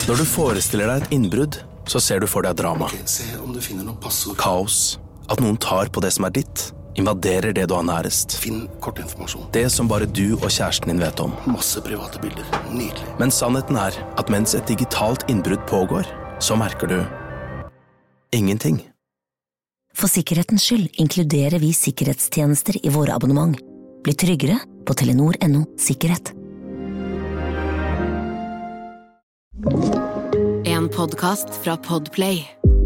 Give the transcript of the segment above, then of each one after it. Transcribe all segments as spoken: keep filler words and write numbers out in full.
Når du forestiller deg et innbrudd, så ser du for deg drama. Okay, se om du finner noe passord. Kaos. At noen tar på det som er ditt. Invaderer det du har nærest. Finn kortinformasjon. Det som bare du og kjæresten din vet om. Masse private bilder. Nydelig. Men sannheten er at mens et digitalt innbrudd pågår, så merker du ingenting. For sikkerhetens skyld inkluderer vi sikkerhetstjenester i våre abonnement. Bli tryggere på telenor punktum no sikkerhet. En podcast fra Podplay.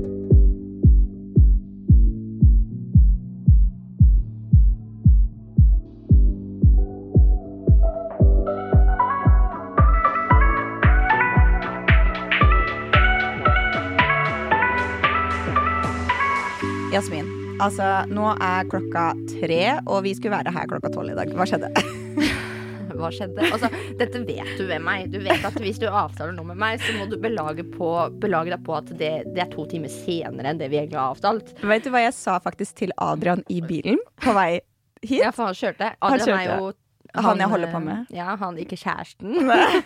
Jasmin, altså nå er klokka tre, og vi skulle være her klokka tolv i dag. Hva skjedde? Hva skjedde? Altså, dette vet du ved meg. Du vet at hvis du avtaler noe med meg, så må du belage, på, belage deg på at det, det er to timer senere enn det vi egentlig har avtalt. Vet du hva jeg sa faktisk til Adrian i bilen på vei hit? Ja, for han kjørte. Adrian kjørte. er jo Han, han jeg holder på med. Ja, han ikke kjæresten.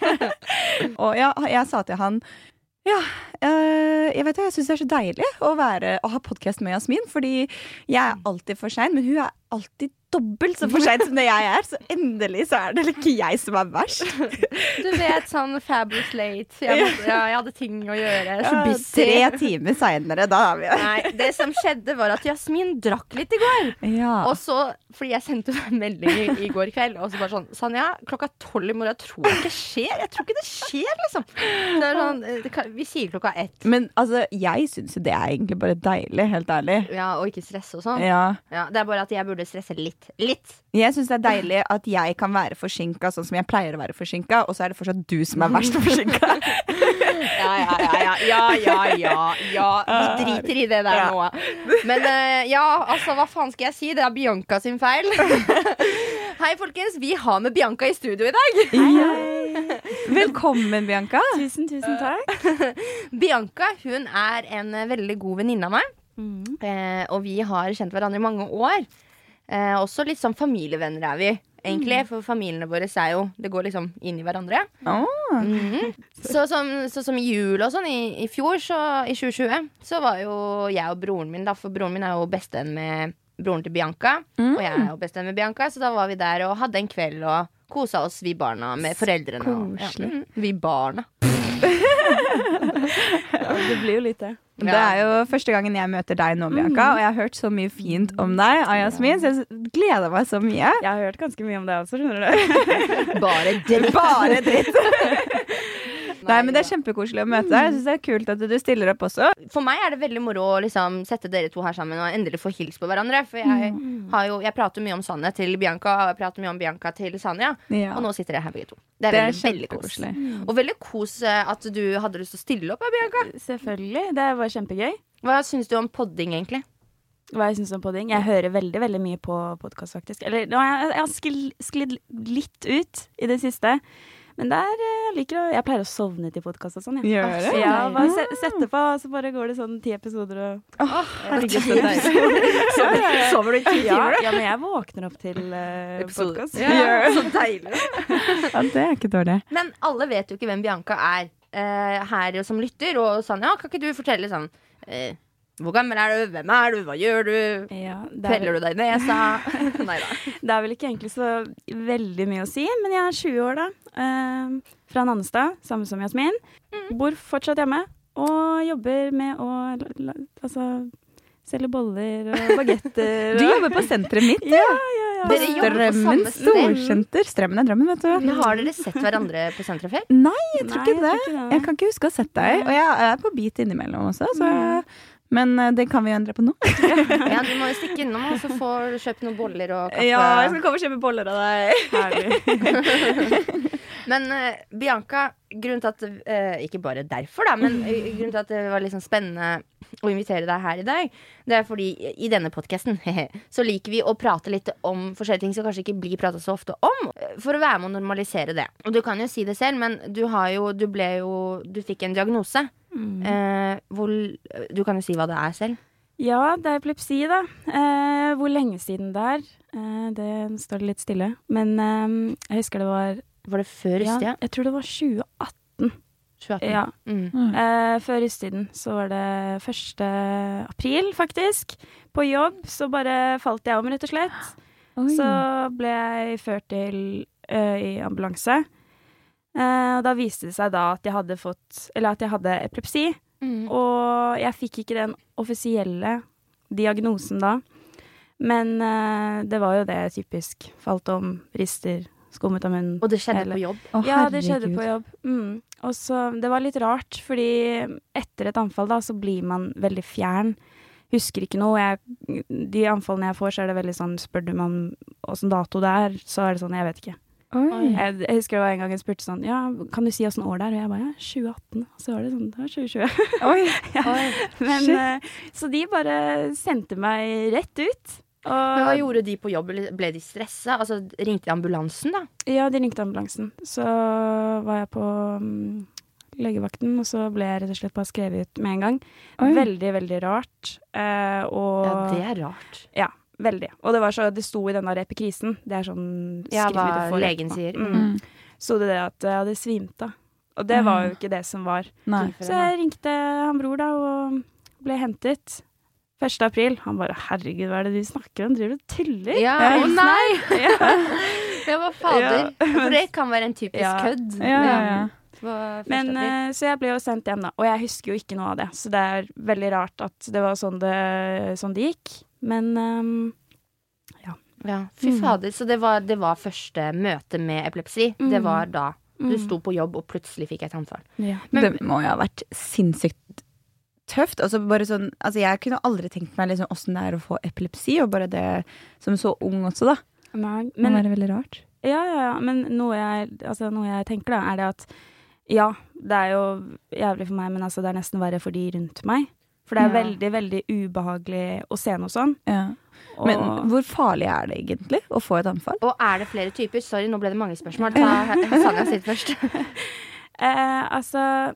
Og ja, jeg sa til han, ja, øh, jeg vet hva, jeg synes det er så deilig å, være, å ha podcast med Jasmin, fordi jeg er alltid for sen, men hun er alltid dobbelt så for sent som det jeg er, så endelig så er det ikke jeg som er verst. Du vet, sånn fabulous late. Jeg, måtte, ja, jeg hadde ting å gjøre. Så ja, tre timer senere, da har vi det. Nei, det som skjedde var at Jasmin drakk litt i går. Ja. Og så, fordi jeg sendte en melding i, i går kveld, og så bare sånn, Sanja, klokka tolv i morgen, jeg tror det ikke skjer. Jeg tror ikke det skjer, liksom. Det er sånn, det kan, vi sier klokka ett. Men altså, jeg synes jo det er egentlig bare deilig, helt ærlig. Ja, og ikke stresse og sånn. Ja. Ja, det er bare at jeg burde stresse litt. Litt. Jeg synes det er deilig at jeg kan være forsinket sånn som jeg pleier å være forsinket, og så er det fortsatt du som er verst forsinket. Ja, ja, ja, ja, ja, ja, ja, ja. Vi driter i det der ja. nå. Men uh, ja, altså, hva faen skal jeg si? Det er Bianca sin feil. Hei, folkens. Vi har med Bianca i studio i dag. Hei. Velkommen, Bianca. Tusen, tusen takk. Bianca, hun er en veldig god venninne av meg. Mm. Uh, og vi har kjent hverandre i mange år. Eh, også litt sånn familievenner er vi egentlig, mm. for familiene våre er jo det går liksom inn i hverandre. oh. mm. så, som, så som i jul og sånn i, i fjor, så, i tjue tjue, så var jo jeg og broren min da, for broren min er jo bestevenn med broren til Bianca, mm. og jeg er jo bestevenn med Bianca, så da var vi der og hadde en kveld og kosa oss, vi barna, med foreldrene og, ja. mm. Vi barna ja, det blir jo litt det. Det er jo første gangen jeg møter deg nå, Bianca, og jeg har hørt så mye fint om deg av Jasmin, så jeg gleder meg så mye. Jeg har hørt ganske mye om deg også, skjønner du. Bare dritt. Bare dritt. Nei, men det er kjempekoselig å møte deg. Jeg synes det er kult at du stiller opp også. For meg er det veldig moro å liksom sette dere to her sammen og endelig få hils på hverandre. For jeg, har jo, jeg prater mye om Sanne til Bianca, og jeg prater mye om Bianca til Sanja. Ja. Og nå sitter jeg her begge to. Det er, det er veldig, veldig kos. Og veldig kos at du hadde lyst til å stille opp, Bianca. Selvfølgelig, det var kjempegøy. Hva synes du om podding egentlig? Hva jeg synes om podding? Jeg hører veldig, veldig mye på podcast faktisk. Eller nå har jeg, jeg har sklidd, sklidd litt ut i det siste. Men der jeg liker å, jeg pleier å sovne til podcast og sånn, ja. Gjør det? Ja, bare se, sette på, så bare går det sånn ti episoder og Åh, oh, herregud, så deilig. Sover du i ti timer? Ja, men jeg våkner opp til uh, podcast. Ja, så deilig. Ja, det er ikke dårlig. Men alle vet jo ikke hvem Bianca er uh, her som lytter, og Sanja, kan ikke du fortelle sånn uh, hvor gammel er du? Hvem er du? Hva gjør du? Ja, Peller du deg i nesa? Neida. Det er vel ikke egentlig så veldig mye å si, men jeg er tjue år da. Eh, fra Nannestad, samme som Jasmin. Mm. Bor fortsatt hjemme, og jobber med å la, altså, selge boller og bagetter. Du jobber på senteret mitt, ja, ja, ja. Dere jobber på Strømmen samme sted. Storsenter. Strømmen er drømmen, vet du. Men har dere sett hverandre på senteret før? Nei, jeg tror Nei, ikke det. jeg tror ikke det. Jeg kan ikke huske å ha sett deg. Og jeg er på beat innimellom også, så... Men uh, det kan vi jo endre på nå. Ja, du må jo stikke innom, og så får du kjøpt noen boller og kaffe. Ja, jeg skal komme og kjøpe boller av deg. Herlig. Men uh, Bianca, grunnen til at uh, ikke bare derfor da, men uh, grunnen til at det var liksom spennende å invitere deg her i dag, det er fordi i denne podcasten så liker vi å prate litt om forskjellige ting som kanskje ikke blir pratet så ofte om, for å være med å normalisere det. Og du kan jo si det selv, men du har jo, du ble jo, du fikk en diagnose. Mm. Eh, hvor, du kan jo si hva det er selv. Ja, det er epilepsi da. Eh, hvor lenge siden det er, eh, det står det litt stille. Men eh, jeg husker det var... Var det før ja, Rystia? jeg tror det var tjue atten. tjue atten. Ja. Mm. Eh, før russetiden så var det første april, faktisk. På jobb så bare falt jeg om, rett og slett. Oi. Så ble jeg ført til uh, i ambulanse. Uh, og da viste det seg da at jeg hadde fått, eller at jeg hadde epilepsi. Mm. Og jeg fikk ikke den offisielle diagnosen da. Men uh, det var jo det typisk. Falt om, rister, skummet av munnen. Og det skjedde Eller- på jobb? Å, Ja, det skjedde herregud. på jobb. Mm. Og så, det var litt rart, fordi etter et anfall da, så blir man veldig fjern. Husker ikke noe. Jeg, de anfallene jeg får, så er det veldig sånn, spør du meg om hvordan dato det er, så er det sånn, jeg vet ikke. Oi. Jeg, jeg husker det var en gang jeg spurte sånn, ja, kan du si hvordan år det er? Og jeg bare, ja, tjue atten. Og så var det sånn, det var tjue tjue. Oi. Ja. Oi. Men, Shit. eh, så de bare sendte meg rett ut. Og, Men hva gjorde de på jobb? Eller ble de stressa? Altså, ringte de ambulansen, da? Ja, de ringte ambulansen. Så var jeg på um, legevakten, og så ble jeg rett og slett bare skrevet ut med en gang. Oi. Veldig, veldig rart. Eh, og, Ja, det er rart. Ja, veldig. Og det var så, det sto i den der epikrisen. Det er sånn Ja, skrift hva du får legen etterpå. sier. Mm. Mm. Så det det at jeg hadde svimt da. Og det var jo ikke det som var. Nei. Så jeg ringte han bror da, og ble hentet. første april. Han bare, herregud, hva er det du snakker om? Driver du og tuller? Ja, Jeg- å nei! Ja. Det var fader. Ja. For det kan være en typisk Ja. kødd. Ja, ja, ja. På første Men, april. eh, så jeg ble jo sendt hjem da, og jeg husker jo ikke noe av det. Så det er veldig rart at det var sånn det, sånn det gikk. Men ehm, Ja, fy Mm. fader. Så det var, det var første møte med epilepsi. Det Mm. var da du Mm. sto på jobb og plutselig fikk et anfall. ja. Men- Det må jo ha vært sinnssykt tøft. Altså bare sånn, altså jeg kunne aldri tenkt meg liksom åssen det er å få epilepsi, og bare det som så ung også, da. Nei, Det må men, være veldig rart. ja, ja, ja, men noe jeg, altså, noe jeg tenker da, er det at ja, det er jo jævlig for meg, men altså, det er nesten verre for de rundt meg. For det er Ja. veldig, veldig ubehagelig å se noe sånn. Ja. Og, Men hvor farlig er det egentlig å få et anfall? Og er det flere typer? Sorry, nå ble det mange spørsmål. Ta Sanja sitt først. eh, altså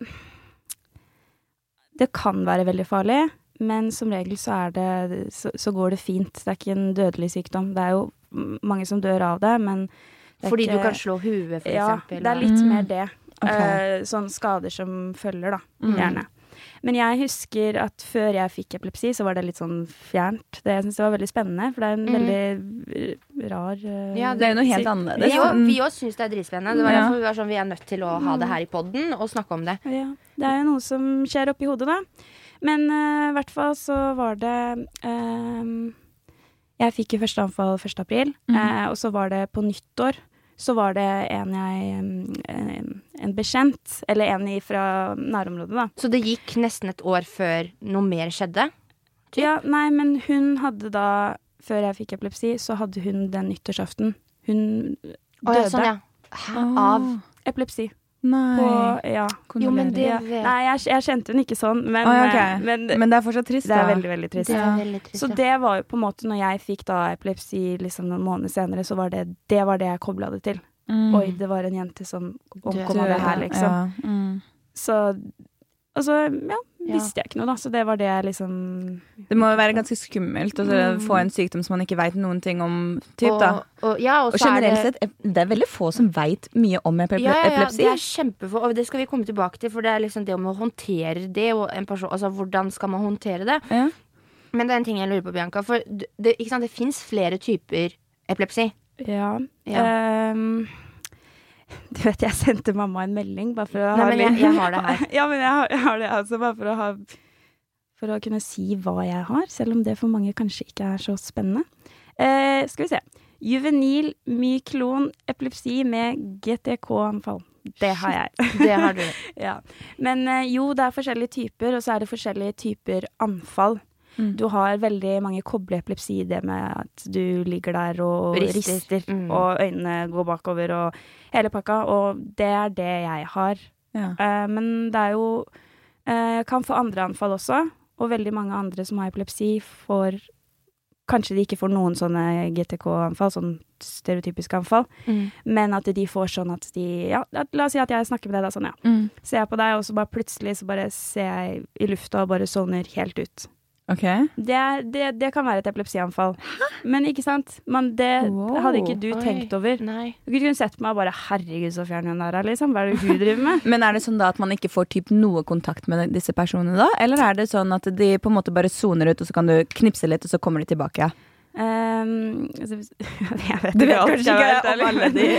det kan være veldig farlig, men som regel så, er det, så, så går det fint. Det er ikke en dødelig sykdom. Det er jo mange som dør av det, men det er Fordi ikke, du kan slå huet, for Ja, eksempel. det er litt Mm. mer det. Ok. Eh, sånne skader som følger, da. Mm. Gjerne. Men jeg husker at før jeg fikk epilepsi, så var det litt sånn fjernt. Det, jeg synes det var veldig spennende, for det er en Mm. veldig r- rar eh, Ja, Det er jo noe helt syk- annerledes. Vi òg Mm. vi òg syns det er dritspennende. Det var Ja. derfor vi var sånn, vi er nødt til å ha det her i podden og snakke om det. Ja, det er jo noe som skjer oppi hodet, da. Men eh, i hvert fall så var det eh, Jeg fikk jo første anfall første april, Mhm. eh, og så var det på nyttår. Så var det en jeg eh, En bekjent, eller en i fra nærområdet, da. Så det gikk nesten et år før noe mer skjedde. Typ? Ja, nei, men hun hadde da, før jeg fikk epilepsi, så hadde hun den nyttårsaften. Hun Å, døde. ja, sånn, ja. Hæ? Av Epilepsi. Nei. På, ja. Jo, men det ja. vet Nei, jeg, jeg kjente hun ikke sånn, men, Å, ja, eh, ok. men, Men det er fortsatt trist, det er da. veldig, veldig trist. Det er Ja. veldig trist. Så ja. det var jo på en måte, når jeg fikk da epilepsi liksom noen måneder senere, så var det det var det jeg kobla det til. Mm. Oi, det var en jente som omkom Døde. av det her, liksom. Ja. Mm. Så Og så, ja, Ja. visste jeg ikke noe, da. Så det var det jeg liksom Det må jo være ganske skummelt å Mm. få en sykdom som man ikke veit noen ting om. Typ, da. Og, og, ja, og, Og så er generelt det, sett, det er veldig få som veit mye om epi- ja, ja, ja, epilepsi. det er kjempefå, og det skal vi komme tilbake til, for det er liksom det om å håndtere det, og en person, altså hvordan skal man håndtere det. Ja. Men det er en ting jeg lurer på, Bianca, for det, det, ikke sant, det finnes flere typer epilepsi. Ja. Ja. Ehm, du vet, jeg sendte mamma en melding bare for å Nei, ha men jeg, litt- jeg har det her. Ja, men jeg har, jeg har det altså bare for å ha For å kunne si hva jeg har, selv om det for mange kanskje ikke er så spennende. Eh, skal vi se. Juvenil myklon epilepsi med G T K-anfall. Det har jeg. Det har du. Ja. Men eh, jo, det er forskjellige typer, og så er det forskjellige typer anfall. Mm. Du har veldig mange kobleepilepsi, det med at du ligger der og Rister. rister, Mm. og øynene går bakover og hele pakka, og det er det jeg har. Ja. Eh, men det er jo eh, Jeg kan få andre anfall også, og veldig mange andre som har epilepsi får Kanskje de ikke får noen sånne G T K-anfall, sånn stereotypiske anfall, Mm. men at de får sånn at de Ja, at- la oss si at jeg snakker med deg da, sånn, ja. Mm. Ser jeg på deg, og så bare plutselig så bare ser jeg i lufta og bare sovner helt ut. Okay. Det, er, det, det kan være et epilepsianfall. Men ikke sant? Man, det wow. hadde ikke du Oi. tenkt over. Nei. Du kunne sett på meg og bare, herregud så fjern hun der, liksom. Hva er det hun driver med? Men er det sånn da at man ikke får typ noe kontakt med disse personene da? Eller er det sånn at de på en måte bare zoner ut, og så kan du knipse litt, og så kommer de tilbake? Um, jeg vet du vet alt, kanskje ikke om alle de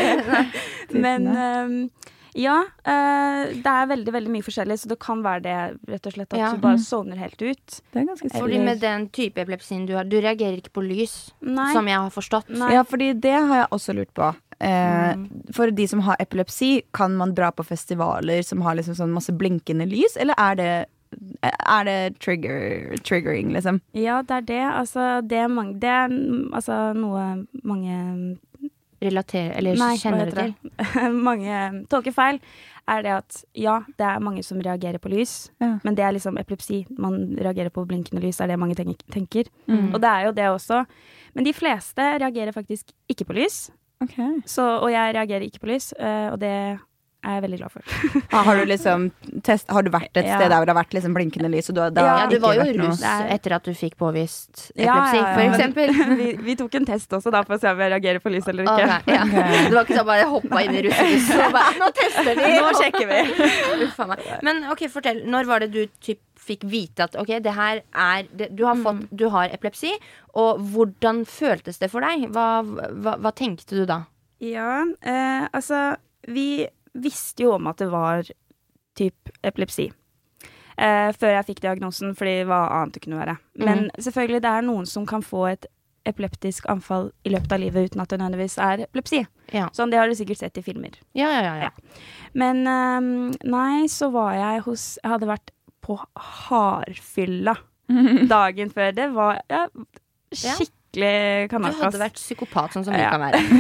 Men um, ja, uh, det er veldig, veldig mye forskjellig, så det kan være det, rett og slett, at Ja. du bare zoner helt ut. Det er ganske Fordi Eller- med den type epilepsien du har, du reagerer ikke på lys, Nei. som jeg har forstått. Nei. Ja, fordi det har jeg også lurt på. Eh, Mm. For de som har epilepsi, kan man dra på festivaler som har liksom sånn masse blinkende lys, eller er det, er det trigger, triggering, liksom? Ja, det er det. Altså, det er, mange, det er mm, altså, noe mange Relaterer, eller Nei, kjenner du hva til? heter det? mange tolker feil, er det at ja, det er mange som reagerer på lys, Ja. men det er liksom epilepsi. Man reagerer på blinkende lys, er det mange tenk- tenker. Mm. Og det er jo det også. Men de fleste reagerer faktisk ikke på lys, Okay. så, og jeg reagerer ikke på lys, øh, og det er jeg veldig glad for. Ah, har, du liksom test, har du vært et Ja. sted der hvor det har vært liksom blinkende lys, og du, har- det har Ja, du ikke var jo vært noe- russ Det er- etter at du fikk påvist Ja, epilepsi, ja, ja. for eksempel. vi, vi tok en test også da, for å se om jeg reagerer på lys eller ikke. Ok, ja. Det var ikke så bare hoppa inn i russebussen og bare nå tester vi! Nå sjekker vi. Uff a meg. Men ok, fortell. Når var det du typ fikk vite at ok, det her er det, du, har fått, du har epilepsi, og hvordan føltes det for deg? Hva, hva, hva tenkte du da? Ja, eh, altså vi visste jo om at det var typ epilepsi eh, før jeg fikk diagnosen, fordi hva annet det kunne være. Men selvfølgelig, det er noen som kan få et epileptisk anfall i løpet av livet uten at det nødvendigvis er epilepsi. Ja. Sånn, det har du sikkert sett i filmer. Ja, ja, ja, ja. Men eh, nei, så var jeg hos Jeg hadde vært på hardfylla dagen før. Det var ja, skikkelig Du kanakas. hadde vært psykopat, sånn som du Ja. kan være.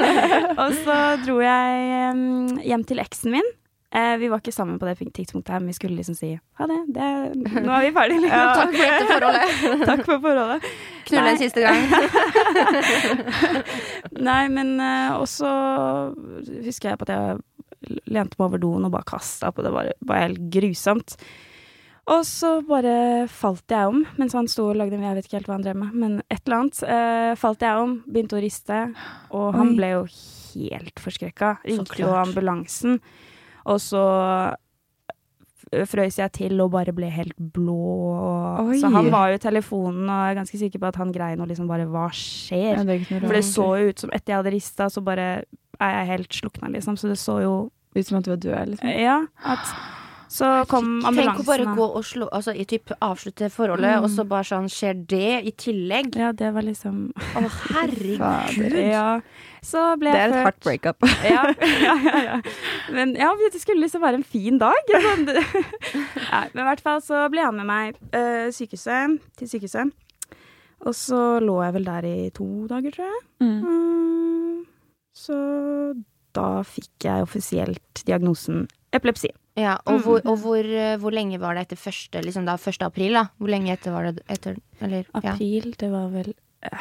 Og så dro jeg um, hjem til eksen min. Eh, vi var ikke sammen på det tidspunktet her, men vi skulle liksom si ha det, det nå er vi ferdige. Liksom. Takk for dette forholdet. Takk for forholdet. Knulle en siste gang. Nei, men uh, også husker jeg på at jeg lente meg over doen og bare kastet opp, og det var bare helt grusomt. Og så bare falt jeg om, mens han sto og lagde en, jeg vet ikke helt hva han drev med, men et eller annet, uh, falt jeg om, begynte å riste, og han Oi. ble jo helt forskrekket. Ringte jo klart. ambulansen, og så frøys jeg til og bare ble helt blå. Og, Oi. så han var jo i telefonen, og jeg er ganske sikker på at han grein og liksom bare, hva skjer? Ja, det er ikke noe For det rart. så jo ut som etter jeg hadde ristet, så bare er jeg helt slukna, liksom. Så det så jo Ut som at du var død, liksom. Ja, at så kom ambulansen. Tenk å bare gå og slå Altså i typ avslutte forholdet, Mm. og så bare sånn skjer det i tillegg. Ja, det var liksom Å, herregud. Fader. Ja. Så ble Det jeg er et ført- hardt breakup. Ja, ja, ja, ja. Men ja, det skulle liksom være en fin dag. Sånn. Nei, men i hvert fall så ble han med meg øh, sykehuset, til sykehuset. Og så lå jeg vel der i to dager, tror jeg. Mm. Mm, så da fikk jeg offisielt diagnosen epilepsi. Ja, og hvor, og hvor, eh, hvor lenge var det etter første, liksom da, første april, da? Hvor lenge etter var det etter, eller? Ja, April, det var vel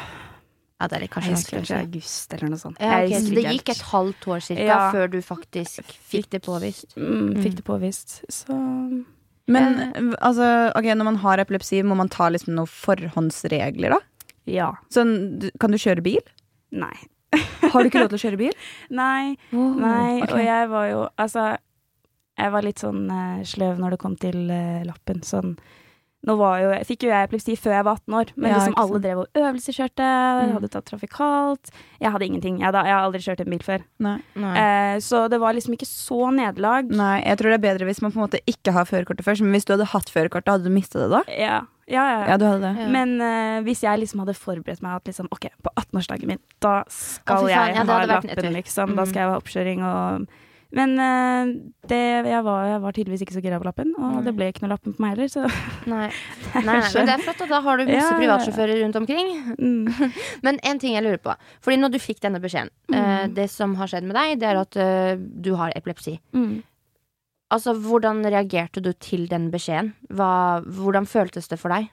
ja det er litt kanskje Jeg husker vanskelig. ikke august eller noe sånt. Ja, Jeg ok, husker så det ikke gikk helt. et halvt år cirka Ja. før du faktisk fikk det påvist. Mm, Mm. fikk det påvist. Så Men altså, ok, når man har epilepsi, må man ta liksom noen forhåndsregler, da? ja. Sånn, du- kan du kjøre bil? Nei. Har du ikke lov til å kjøre bil? Nei. Nei, og jeg var jo Altså, jeg var litt sånn eh, sløv når det kom til eh, lappen. Sånn Nå var jo Fikk jo jeg epilepsi før jeg var atten år, men Ja, liksom ikke alle sant. drev og øvelseskjørte, hadde tatt trafikalt. Jeg hadde ingenting. Jeg, da, jeg har aldri kjørt en bil før. Nei. Nei. Eh, så det var liksom ikke så nederlag. Nei, jeg tror det er bedre hvis man på en måte ikke har førerkortet først. Men hvis du hadde hatt førerkortet, hadde du mistet det da? Ja, ja, ja. Ja, du hadde det. Ja. Men eh, hvis jeg liksom hadde forberedt meg at liksom, ok, på attenårsdagen min, da skal Å, fy faen, jeg ja, det ha hadde vært lappen, nedtur. liksom. Da Mm. skal jeg ha oppkjøring og Men eh, det, jeg, var, jeg var tydeligvis ikke så gira på lappen, og Nei. det ble ikke noe lappen på meg heller, så Nei. Nei, nei, men det er flott, og da har du masse Ja, ja, ja. privatsjåfører rundt omkring. mm. Men en ting jeg lurer på. Fordi når du fikk denne beskjeden, eh, det som har skjedd med deg, det er at eh, du har epilepsi. Mm. Altså, hvordan reagerte du til den beskjeden? Hva, hvordan føltes det for deg?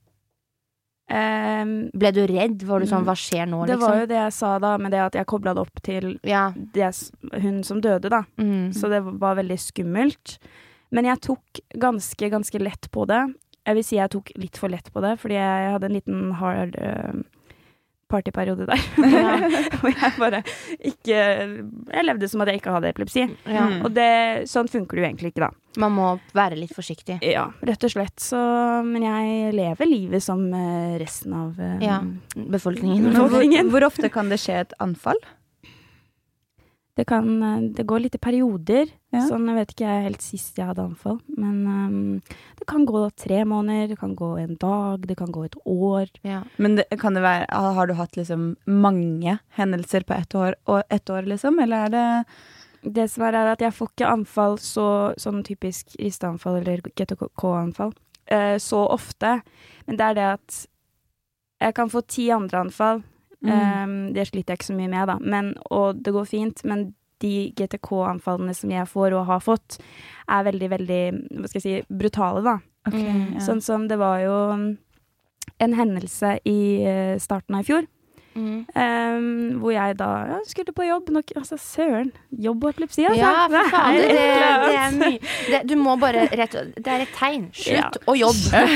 Ehm, Ble du redd? Var du sånn, hva skjer nå, det liksom? var jo det jeg sa da, med det at jeg kobla det opp til Ja. det, s- hun som døde, da. Mm. Så det var veldig skummelt. Men jeg tok ganske, ganske lett på det. jeg vil si jeg tok litt for lett på det, fordi jeg hadde en liten hard uh, partyperiode der. Hvor jeg bare ikke Jeg levde som at jeg ikke hadde epilepsi. Ja. Og det, sånn funker det jo egentlig ikke, da. Man må være litt forsiktig. Ja, rett og slett. Så, men jeg lever livet som uh, resten av uh, ja. befolkningen. befolkningen. Hvor, hvor ofte kan det skje et anfall? Det kan, det går litt i perioder, ja. sånn jeg vet ikke jeg helt sist jeg hadde anfall, men um, det kan gå da tre måneder, det kan gå en dag, det kan gå et år. Ja. Men det, kan det være, har du hatt liksom mange hendelser på ett år, og ett år liksom, eller er det? Det som er, er at jeg får ikke anfall så, sånn typisk risteanfall eller G T K-anfall, uh, så ofte, men det er det at jeg kan få ti andre anfall. Mm. Um, det sliter jeg ikke så mye med da, men, og det går fint, men de G T K-anfallene som jeg får og har fått er veldig, veldig, hva skal jeg si, brutale da. Okay, mm. ja. Sånn som det var jo en hendelse i uh, starten av i fjor, mm. um, hvor jeg da ja, skulle på jobb, nok, altså søren, jobb og epilepsi, altså. Ja, for faen, det, det, det er mye. Det, du må bare, rett, det er et tegn, slutt ja. å jobbe.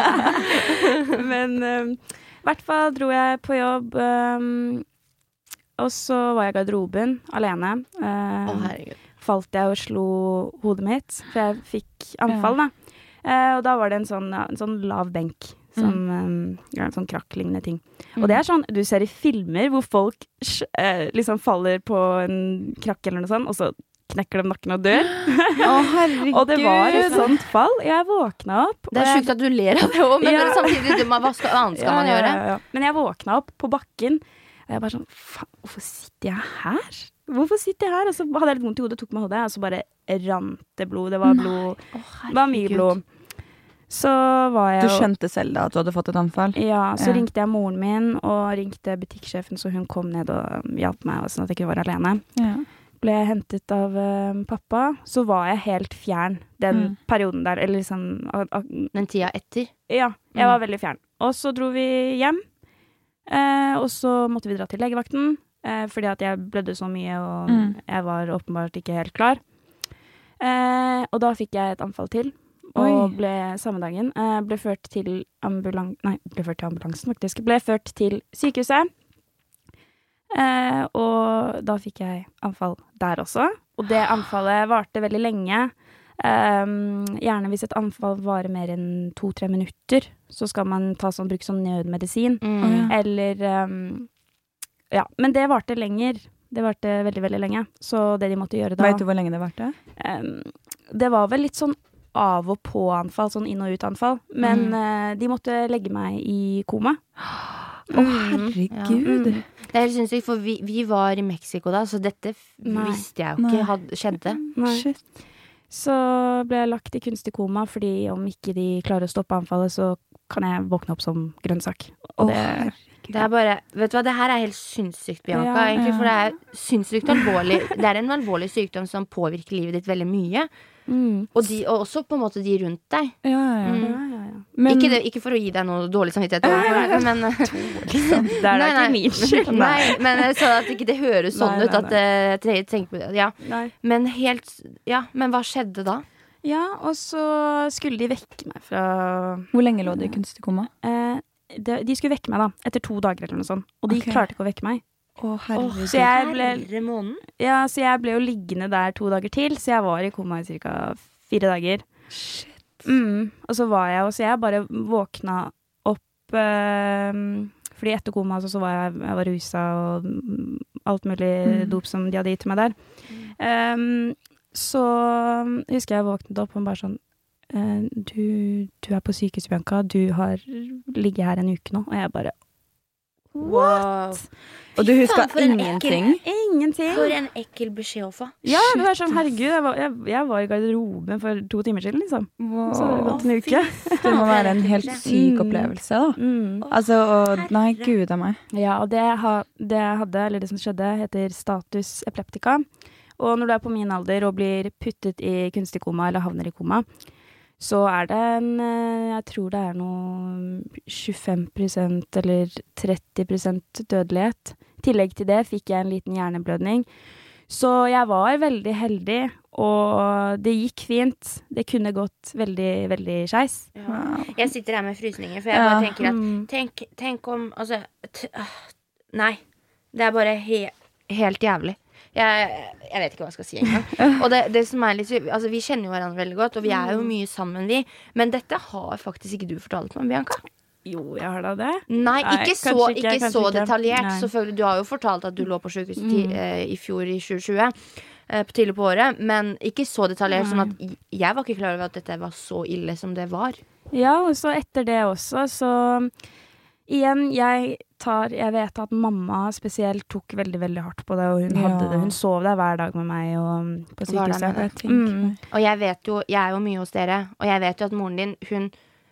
Men um, i hvert fall dro jeg på jobb, um, og så var jeg i garderoben alene. Um, Å, herregud. Falt jeg og slo hodet mitt, for jeg fikk anfall da. Uh, og da var det en sånn, ja, en sånn lav benk, som, mm. um, ja, en sånn krakklignende ting. Mm. Og det er sånn, du ser i filmer hvor folk uh, liksom faller på en krakk eller noe sånt, og så knekker de nakken og dør. Å, herregud. Og det var et sånt fall. Jeg våkna opp. Det er sjukt at du ler av det også, men ja. samtidig, hva skal, annet skal ja, man gjøre? Ja, ja. Men jeg våkna opp på bakken, og jeg bare sånn, faen, hvorfor sitter jeg her? Hvorfor sitter jeg her? Og så hadde jeg litt vondt i hodet, tok meg hodet, og så bare rant det blod. Det var blod. Oh, det var mye blod. Så var jeg... Du skjønte selv da at du hadde fått et anfall? Ja, så ja. ringte jeg moren min, og ringte butikksjefen, så hun kom ned og hjalp meg, sånn at jeg ikke var alene. Ja. Ble jeg hentet av uh, pappa, så var jeg helt fjern den mm. perioden der, eller liksom... Uh, uh, den tida etter? Ja, jeg mm. var veldig fjern. Og så dro vi hjem, uh, og så måtte vi dra til legevakten, uh, fordi at jeg blødde så mye, og mm. jeg var åpenbart ikke helt klar. Uh, og da fikk jeg et anfall til, og Oi. ble samme dagen, uh, ble ført til ambulan... Nei, ble ført til ambulansen faktisk, ble ført til sykehuset, Eh, og da fikk jeg anfall der også, og det anfallet varte veldig lenge. Um, gjerne hvis et anfall varer mer enn to-tre minutter, så skal man ta sånn, bruke sånn nødmedisin, mm. eller um, ja, men det varte lenger. Det varte veldig, veldig lenge. Så det de måtte gjøre da... Vet du hvor lenge det varte? Um, det var vel litt sånn av og på anfall, sånn inn- og ut-anfall, men mm. uh, de måtte legge meg i koma. Å, oh, herregud. Ja. Mm. Det er helt sinnssykt, for vi, vi var i Mexico da, så dette f- visste jeg jo ikke hadde, skjedde. Nei. Shit. Så ble jeg lagt i kunstig koma, fordi om ikke de klarer å stoppe anfallet, så kan jeg våkne opp som grønnsak. Og det, oh, det er bare, vet du hva, det her er helt sinnssykt, Bianca, ja, egentlig, for det er sinnssykt alvorlig. Det er en alvorlig sykdom som påvirker livet ditt veldig mye. Mm. Og, de, og også på en måte de rundt deg. Ja, ja, mm. ja, ja, ja. Men, ikke, det, ikke for å gi deg noe dårlig samvittighet overfor, men liksom, det er ikke min skyld. Nei, men så at ikke det høres sånn nei, ut at jeg tenker på det. Ja. Men helt, ja, men hva skjedde da? Ja, og så skulle de vekke meg fra... Hvor lenge lå du i kunstig koma? Eh, de, de skulle vekke meg da, etter to dager eller noe sånt. Og de okay. klarte ikke å vekke meg. Å, herregud. Så jeg ble, ja, så jeg ble jo liggende der to dager til, så jeg var i koma i cirka fire dager. Shit. Mm. Og så var jeg, og så jeg bare våkna opp, øh, fordi etter koma så, så var jeg, jeg var rusa og alt mulig mm. dop som de hadde gitt meg der. Mm. Um, så husker jeg våknet opp og bare sånn, uh, du, du er på sykehus, Bianca, du har ligget her en uke nå, og jeg bare, wow. Og du husker ingenting? Ekkel, ingenting. For en ekkel beskjed å få. Ja, det var sånn, herregud, jeg var, jeg, jeg var i garderoben for to timer siden, liksom. Wow. Så det har gått en uke. Det må være en helt syk opplevelse, da. Mm. Altså, og, nei, gud av meg. Ja, og det, ha, det jeg hadde, eller det som skjedde, heter status epileptika. Og når du er på min alder og blir puttet i kunstig koma, eller havner i koma, så er det en, jeg tror det er noe tjuefem prosent eller tretti prosent dødelighet. I tillegg til det fikk jeg en liten hjerneblødning. Så jeg var veldig heldig, og det gikk fint. Det kunne gått veldig, veldig skeis. Ja. Jeg sitter her med frysninger, for jeg bare Ja. tenker at Mm. tenk, tenk om Altså t øh, Nei. Det er bare he helt jævlig. Jeg, jeg vet ikke hva jeg skal si engang. Og det, det som er litt Altså, vi kjenner jo hverandre veldig godt, og vi er jo mye sammen, vi. Men dette har faktisk ikke du fortalt meg, Bianca. Jo, jeg har da det. Nei, Nei, ikke så, kanskje ikke, ikke kanskje så ikke. detaljert. Nei. Selvfølgelig, du har jo fortalt at du lå på sykehuset Mm. ti- eh, i fjor i tjue tjue. eh, På tidlig på året. Men ikke så detaljert. Sånn at i- jeg var ikke klar over at dette var så ille som det var. Ja, og så etter det også, så igjen, jeg tar Jeg vet at mamma spesielt tok veldig, veldig hardt på det, og hun Ja. hadde det. Hun sov der hver dag med meg og på Var der sykehuset. med deg? Mm. Og jeg vet jo, jeg er jo mye hos dere, og jeg vet jo at moren din, hun,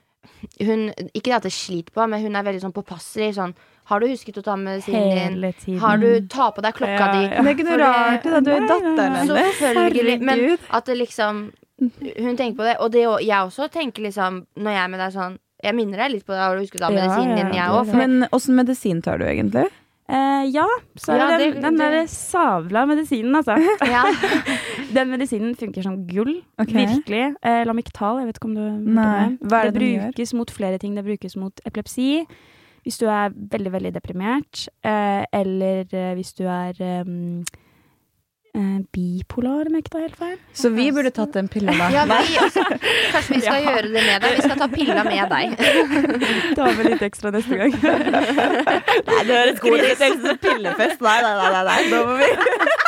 hun Ikke at det sliter på, men hun er veldig sånn påpasselig. Sånn, har du husket å ta medisinen din? Hele tiden. Har du Ta på deg klokka Ja, di? ja. Det er ikke noe For det- rart da, du er Nei, datteren nei, hennes. Selvfølgelig. Men Herregud. at det liksom Hun tenker på det, og det, å- jeg også tenker liksom når jeg er med deg sånn Jeg minner deg litt på det. Har du husket å ta Ja, medisinen din, ja, jeg det er òg? det. Men åssen medisin tar du egentlig? Eh, ja, så er Ja, det den, det- den det- der sabla medisinen, altså. Ja. Den medisinen funker som gull. Ok. Virkelig. Eh, Lamictal, jeg vet ikke om du har hørt om Nei, det. hva er det det den gjør? brukes mot flere ting. Det brukes mot epilepsi, hvis du er veldig, veldig deprimert, eh, eller eh, hvis du er um, eh, bipolar, om jeg ikke tar helt feil. Så vi burde tatt den pilla da. Ja, vi også. Kanskje vi skal gjøre det med deg. Vi skal ta pilla med deg. Ta med litt ekstra neste gang. Nei, det høres god ut. Det er pillefest. Nei, nei, nei, nei, nei. Nå må vi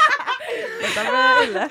Dette blir ille.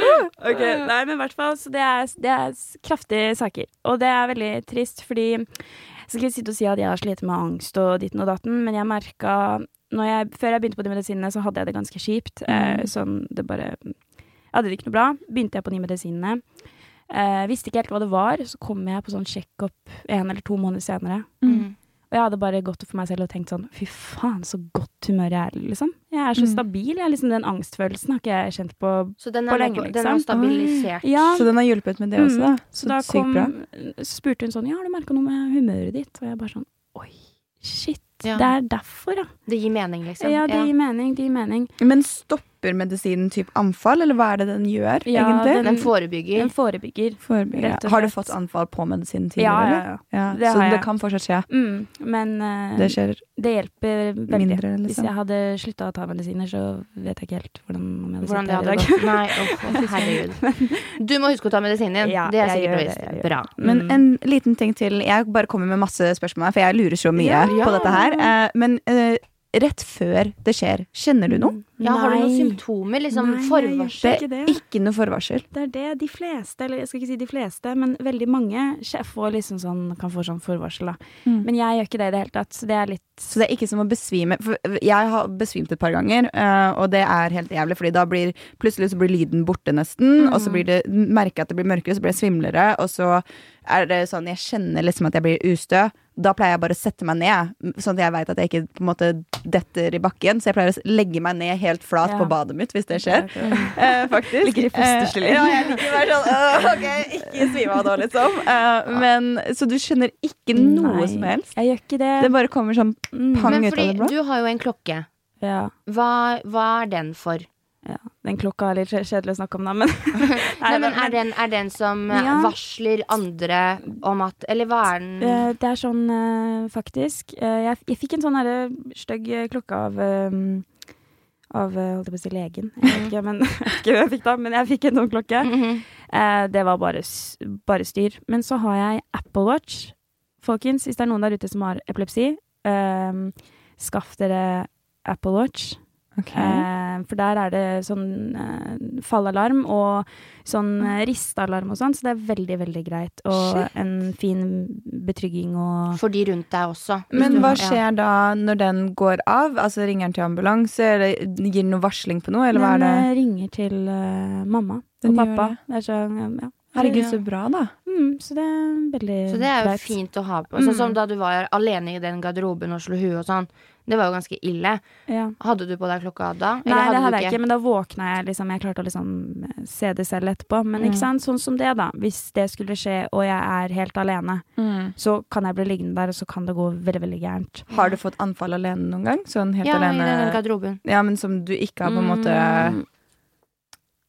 Ok, nei, men i hvert fall, så det er, det er s- kraftige saker. Og det er veldig trist, fordi jeg skal ikke sitte og si at jeg har slitt med angst og ditten og datten, men jeg merket, når jeg, før jeg begynte på de medisinene, så hadde jeg det ganske kjipt. Eh, sånn, det bare, jeg hadde det ikke noe bra. Begynte jeg på de medisinene. Eh, visste ikke helt hva det var, så kom jeg på sånn check-up en eller to måneder senere. Mm. Og jeg hadde bare gått for meg selv og tenkt sånn, fy faen, så godt humør jeg er, liksom. Jeg er så Mm. stabil, jeg er liksom den angstfølelsen har ikke jeg kjent på. Så den På er, lenge, på, den er liksom. stabilisert. Ja, Så den har hjulpet med det også, da. Mm. Så da sykt kom, bra. så spurte hun sånn, ja, har du merket noe med humøret ditt? Og jeg bare sånn, oi, shit, Ja. det er derfor, ja. Det gir mening, liksom. Ja, det Ja. gir mening, det gir mening. Men stopper medisinen typ anfall, eller hva er det den gjør, Ja, egentlig? Den forebygger. Den forebygger. Forebygger. rett og Har du slett. fått anfall på medisinen tidligere, Ja, ja, eller? ja. Ja, Det så har det jeg. kan fortsatt skje. Mm, men eh, Det skjer det hjelper veldig. mindre, Hvis liksom. jeg hadde sluttet å ta medisiner, så vet jeg ikke helt hvordan om jeg hadde Hvordan det sittet hadde her i gått. dag. Nei, åh, herregud. Du må huske å ta medisinen din. Ja, det er jeg sikkert gjør og det, visst. jeg gjør Bra. Men Mm. en liten ting til. Jeg bare kommer med masse spørsmål her, for jeg lurer så mye Ja, på ja. dette her. Eh, Men eh, rett før det skjer, kjenner du noe? Ja, har du noen Nei. symptomer? Liksom Nei, jeg forvarsel? gjør Det ikke er det. ikke noe forvarsel. Det er det de fleste, eller jeg skal ikke si de fleste, men veldig mange kje- får liksom sånn, kan få sånn forvarsel da. Mm. Men jeg gjør ikke det i det hele tatt, så det er litt... Så det er ikke som å besvime. For jeg har besvimt et par ganger, eh, og det er helt jævlig, fordi da blir plutselig så blir lyden borte nesten, og så blir det merker jeg at det blir mørkere, så blir jeg svimlere, og så er det sånn, jeg kjenner liksom at jeg blir ustø. Da pleier jeg bare å sette meg ned, sånn at jeg vet at jeg ikke på en måte detter i bakken, så jeg pleier å legge meg ned helt flat Ja. på badet mitt, hvis det skjer. Eh, faktisk. Liker i fosterstilling. Eh, ja, jeg liker bare sånn, øh, ok, ikke svime av nå, liksom. Eh, men, så du skjønner ikke noe Nei, som helst? Jeg gjør ikke det. Det bare kommer sånn Mm. pang Men ut av fordi det blå? du har jo en klokke. Ja, Hva, hva er den for? ja. Den klokka er litt kjedelig å snakke om da, men... Nei, men er den, er den som eh, Ja. varsler andre om at Eller hva er den? Eh, Det er sånn, eh, faktisk. Eh, Jeg, jeg fikk en sånn herre stygg eh, klokke av eh, Av, eh, holdt jeg på å si, legen. Jeg vet ikke, men, jeg vet ikke hva jeg fikk da, men jeg fikk en sånn klokke. Mhm. Eh, det var bare, s- bare styr. Men så har jeg Apple Watch. Folkens, hvis det er noen der ute som har epilepsi, eh, skaff dere Apple Watch. Ok. Eh, for der er det sånn eh, fallalarm og sånn eh, ristealarm og sånn, så det er veldig, veldig greit. Og Shit. en fin betrygging og For de rundt deg også. hvis Men du- hva ja. skjer da når den går av? Altså ringer den til ambulanse, eller gir den noe varsling på noe, eller hva er Den det? eh, ringer til eh, mamma Den og gjør pappa. Det er sånn, ja. Herregud, Ja. så bra da. Mm, så det er veldig Så det er jo greit. fint å ha på. Sånn Mm. som da du var alene i den garderoben og slo huet og sånn. Det var jo ganske ille. Ja. Hadde du på deg klokka da? Nei, det du hadde jeg ikke, men da våkna jeg liksom. Jeg klarte å liksom se det selv etterpå. Men Mm. ikke sant, sånn som det da. Hvis det skulle skje, og jeg er helt alene, så kan jeg bli liggende der, og så kan det gå veldig, veldig gærent. Har du fått anfall alene noen gang? Sånn helt Ja, i alene? den garderoben. Ja, men som du ikke har på en måte Mm.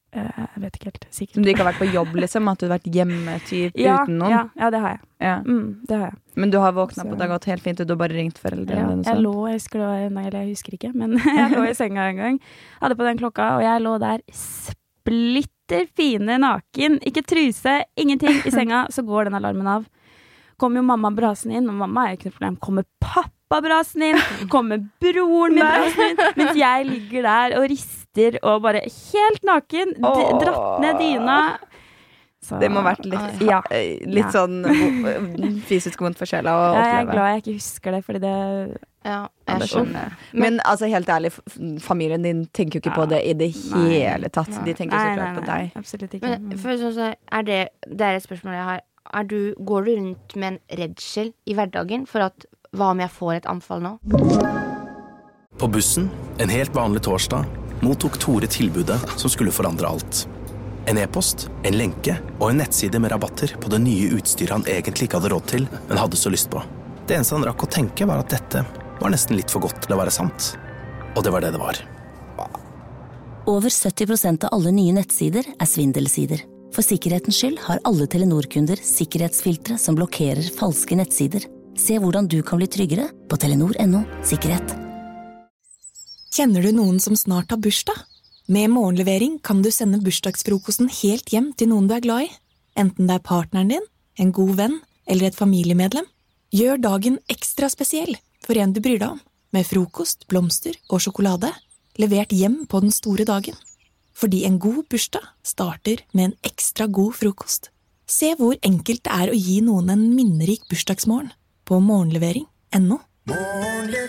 Jeg vet ikke helt sikkert. Som du ikke har vært på jobb, liksom? At du har vært hjemme typ, ja, uten noen? Ja, ja, det har jeg. Ja. Mm, det har jeg. Men du har våknet Så. på, det har gått helt fint, og du har bare ringt foreldrene Ja, dine? jeg lå, jeg husker det var en dag, eller jeg husker ikke, men jeg lå i senga en gang. Hadde på den klokka, og jeg lå der splitter fine naken. Ikke truse, ingenting i senga, så går den alarmen av. Kommer jo mamma brasen inn, og mamma er jo ikke noe problem. Kommer pappa brasen inn, kommer broren min brasen inn, mens jeg ligger der og rister og bare helt naken, d- dratt ned dyna. Så, Det må ha vært litt, ja. litt Ja. sånn vo- fysisk vondt for sjela å Ja, jeg er oppleve. glad jeg ikke husker det, fordi det Ja, Ja, det jeg skjønner jeg. Men altså, helt ærlig, f- familien din tenker jo ikke på det i det Nei. hele tatt. De tenker så klart på deg. Absolutt ikke. Men for sånn så er det, det er et spørsmål jeg har. Er du, går du rundt med en redsel i hverdagen for at hva om jeg får et anfall nå? På bussen, en helt vanlig torsdag, mottok Tore tilbudet som skulle forandre alt. En e-post, en lenke og en nettside med rabatter på det nye utstyret han egentlig ikke hadde råd til, men hadde så lyst på. Det eneste han rakk å tenke var at dette var nesten litt for godt til å være sant. Og det var det det var. Over sytti prosent av alle nye nettsider er svindelsider. For sikkerhetens skyld har alle Telenor-kunder sikkerhetsfiltre som blokkerer falske nettsider. Se hvordan du kan bli tryggere på telenor punktum no sikkerhet. Kjenner du noen som snart har bursdag? Med morgenlevering kan du sende bursdagsfrokosten helt hjem til noen du er glad i. Enten det er partneren din, en god venn eller et familiemedlem. Gjør dagen ekstra spesiell for en du bryr deg om. Med frokost, blomster og sjokolade. Levert hjem på den store dagen. Fordi en god bursdag starter med en ekstra god frokost. Se hvor enkelt det er å gi noen en minnerik bursdagsmorgen på morgenlevering punktum no.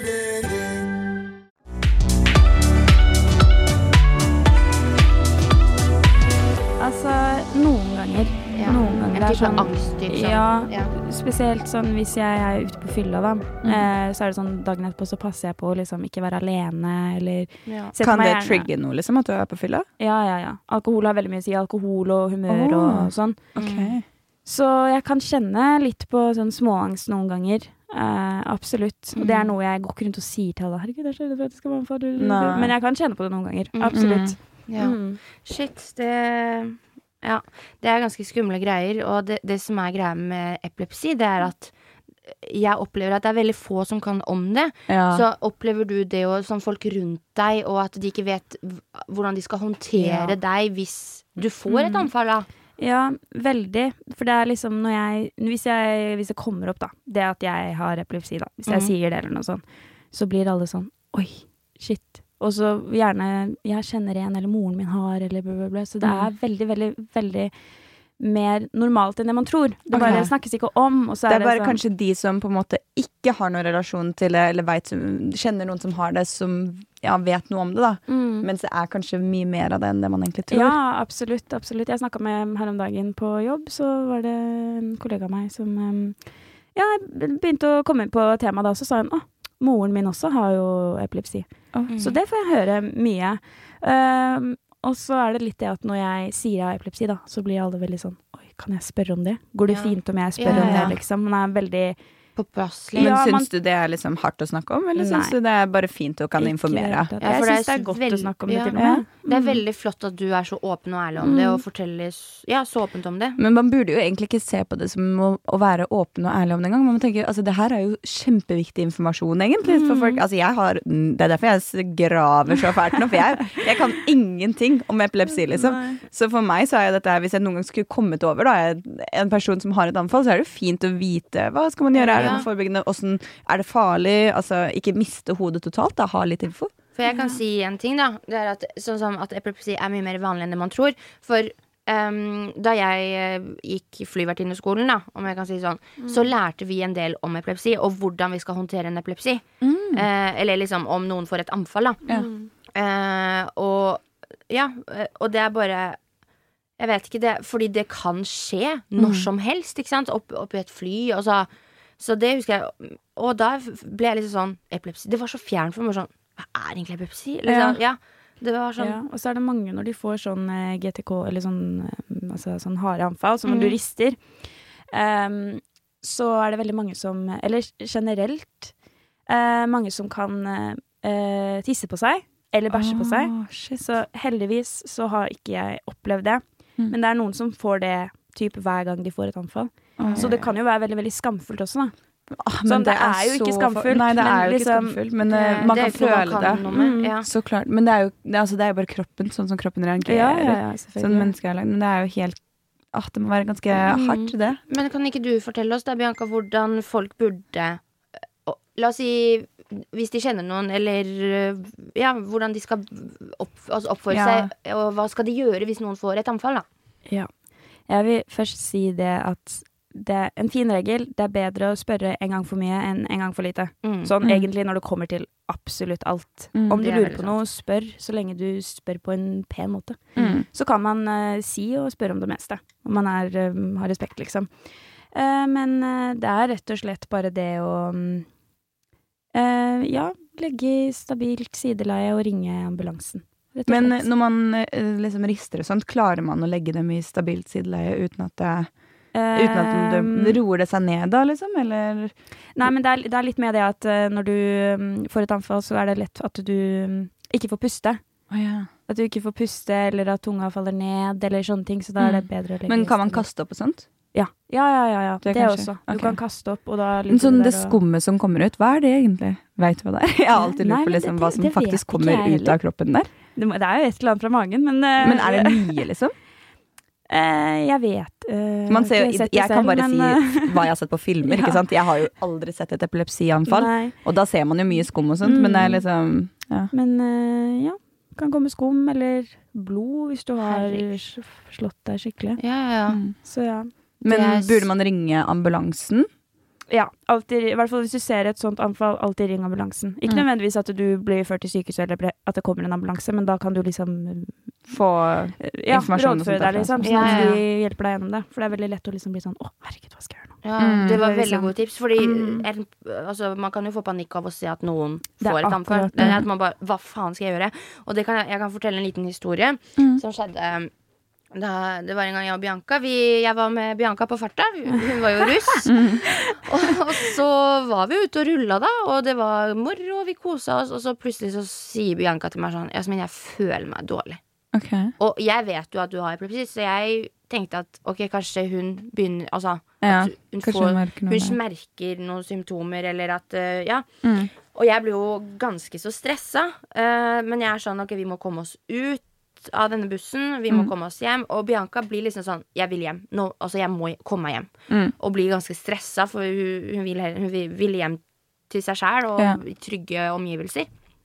Altså, noen ganger. Ja. Noen ganger En det er type sånn, angst, typ sånn. Ja, Ja. spesielt sånn hvis jeg er ute på fylla da, eh, så er det sånn dagen etterpå så passer jeg på å liksom ikke være alene, eller Ja. setter Kan meg det gjerne- trigge noe, liksom, at du er på fylla? Ja, ja, ja. Alkohol har veldig mye å si, alkohol og humør Åh. og sånn. Ok. Så jeg kan kjenne litt på sånn småangst noen ganger. Eh, absolutt. Og det er noe jeg går ikke rundt og sier til alle. Herregud, jeg er så redd for at det skal være en far. Nei. Men jeg kan kjenne på det noen ganger. Absolutt. Ja. Mm. Shit, det Ja, det er ganske skumle greier. Og det, det som er greia med epilepsi, det er at jeg opplever at det er veldig få som kan om det. Ja. Så opplever du det og sånn folk rundt deg, og at de ikke vet v- hvordan de skal håndtere Ja. deg hvis du får et anfall, da. Ja, veldig. For det er liksom når jeg hvis, jeg hvis det kommer opp, da, det at jeg har epilepsi, da, hvis jeg Mhm. sier det eller noe sånt, så blir alle sånn oi, shit. Og så gjerne jeg kjenner en, eller moren min har, eller bla, bla, bla. Så det er veldig, veldig, veldig mer normalt enn det man tror. Det bare Ok. snakkes ikke om, og så Det er er det, bare sånn kanskje de som på en måte ikke har noen relasjon til det, eller vet, som, kjenner noen som har det, som ja, vet noe om det, da. mm. Mens det er kanskje mye mer av det enn det man egentlig tror. Ja, absolutt, absolutt. Jeg snakket med her om dagen på jobb, så var det en kollega av meg som um, ja, begynte å komme inn på temaet da, så sa hun, å, moren min også har jo epilepsi. Mm. Så det får jeg høre mye. Um, og så er det litt det at når jeg sier jeg har epilepsi da, så blir alle veldig sånn, oi, kan jeg spørre om det? Går det Ja. fint om jeg spør Ja, om ja. det, liksom? Man er veldig Påpasselig. Men Ja, syns man- du det er liksom hardt å snakke om, eller Nei. syns du det er bare fint å kan ikke informere? i det hele tatt. Ja, Jeg for det synes er det er godt veld- å snakke om det ja. til og med. Det er Mm. veldig flott at du er så åpen og ærlig om det, og forteller s- ja, så åpent om det. Men man burde jo egentlig ikke se på det som å, å være åpen og ærlig om det engang. Man må tenke, altså det her er jo kjempeviktig informasjon egentlig for folk. Altså jeg har, det er derfor jeg s- graver så fælt nå, for jeg, jeg kan ingenting om epilepsi liksom. Så for meg så er jo dette her, hvis jeg noen gang skulle kommet over da, en person som har et anfall, så er det jo fint å vite, hva skal man gjøre, er det Ja. noe forebyggende, hvordan, er det farlig, altså ikke miste hodet totalt da, ha litt info. For jeg kan si en ting, da. Det er at, sånn som at epilepsi er mye mer vanlig enn det man tror. For um, da jeg eh, gikk flyvertinneskolen, da, om jeg kan si sånn, så lærte vi en del om epilepsi, og hvordan vi skal håndtere en epilepsi. Eh, eller liksom om noen får et anfall, da. Ja. Eh, og ja, eh, og det er bare jeg vet ikke det, fordi det kan skje når som helst, ikke sant? Opp, opp i et fly, og så Så det husker jeg. Og da ble jeg liksom sånn epilepsi. Det var så fjern for meg. Sånn, hva er egentlig epilepsi? Liksom, ja. Det var sånn Ja, og så er det mange når de får sånn eh, G T K, eller sånn, eh, altså, sånn harde anfall, som når du rister, um, så er det veldig mange som, eller generelt, eh, mange som kan eh, tisse på seg. eller bæsje på seg. Åh, shit. Så heldigvis så har ikke jeg opplevd det. Mm. Men det er noen som får det typ hver gang de får et anfall. Åh. Så det kan jo være veldig, veldig skamfullt også, da. Ah, Sånn, det er jo ikke så skamfullt, Nei, det men er jo ikke liksom- skamfullt, men Det- eh, man det er kan ikke noe man føle kan det. noe med, Mm. ja. Så klart. Men det er jo det, altså, det er jo bare kroppen, sånn som kroppen reagerer. Ja, ja, ja, Sånn selvfølgelig. mennesker er lagd. Men det er jo helt ah, det må være ganske Mm. hardt, det. Men kan ikke du fortelle oss da, Bianca, hvordan folk burde å, La oss si hvis de kjenner noen, eller ja, hvordan de skal opp, altså oppføre Ja. seg, og hva skal de gjøre hvis noen får et anfall, da? Ja. Jeg vil først si det at det er en fin regel. Det er bedre å spørre en gang for mye enn en gang for lite. Mm. Sånn Mm. egentlig når det kommer til absolutt alt. Mm, Om du det er lurer veldig på noe, spør, så lenge du spør på en pen måte. Mm. Så kan man eh, si og spørre om det meste. Om man er, eh, har respekt, liksom. Eh, men eh, det er rett og slett bare det å mm, eh, ja, legge i stabilt sideleie og ringe ambulansen. Rett og Men slett. når man eh, liksom rister og sånt, klarer man å legge dem i stabilt sideleie uten at det Uten at det Eh, roer det seg ned da, liksom? Eller Nei, men det er, det er litt med det at eh, når du mm, får et anfall, så er det lett at du mm, ikke får puste. Å ja. At du ikke får puste, eller at tunga faller ned, eller sånne ting. Så da er det bedre å legge Men kan man stabilt. kaste opp og sånt? Ja, ja, ja. ja, ja. Det Det, kanskje. også. Du Ok. kan kaste opp, og da Men sånn ligger det du der og- skummet som kommer ut, hva er det egentlig? Vet du hva det er? Jeg har alltid Nei, lurt på men liksom, det- hva som det vet faktisk ikke kommer jeg ut av kroppen der. det, må, det er jo et eller annet fra magen, men eh, Men er det mye, liksom? eh, Jeg vet eh, Man ser ikke jo, sett det jeg kan selv, bare men, si eh, hva jeg har sett på filmer, Ja. ikke sant? Jeg har jo aldri sett et epilepsianfall, Nei, og da ser man jo mye skum og sånt, men det er Mm. liksom, ja. men eh, ja. Kan komme skum eller blod hvis du har Herregud. s- slått deg skikkelig. Ja, ja, ja. Mm. Så ja. Men Det er s- burde man ringe ambulansen? Ja, alltid, i hvert fall hvis du ser et sånt anfall, alltid ring ambulansen. Ikke Mm. nødvendigvis at du blir ført til sykehuset eller ble- at det kommer en ambulanse, men da kan du liksom Få ja, informasjon og rådføre sånt deg, derfra. liksom, sånn Ja, at ja, ja. de hjelper deg gjennom det. For det er veldig lett å liksom bli sånn å, herregud, hva skal jeg gjøre nå? Ja, Mm. det var Det er veldig liksom- gode tips. Fordi Mm. er, altså, man kan jo få panikk av å se at noen Det er får et anfall. akkurat Det er det. at man bare Hva faen skal jeg gjøre? Og det kan jeg, jeg kan fortelle en liten historie Mm. som skjedde da, det var en gang jeg og Bianca vi, Jeg var med Bianca på farta. Hun var jo russ. og, og så var vi ute og rulla, da, og det var moro, og vi kosa oss. Og så plutselig så sier Bianca til meg sånn Jasmin, jeg føler meg dårlig. Ok. Og jeg vet jo at du har epilepsi, så jeg tenkte at ok, kanskje hun begynner Altså Ja, at hun, kanskje får, hun merker noe hun der. merker noen symptomer, eller at eh, Ja. Mm. Og jeg blir jo ganske så stressa. eh, men jeg er sånn ok, vi må komme oss ut av denne bussen. Vi må Mm. komme oss hjem. Og Bianca blir liksom sånn jeg vil hjem. Nå, altså jeg må komme meg hjem. Mm. Og blir ganske stressa, for hun, hun, vil, heller- hun vil, vil hjem til seg sjæl og Ja. i trygge omgivelser.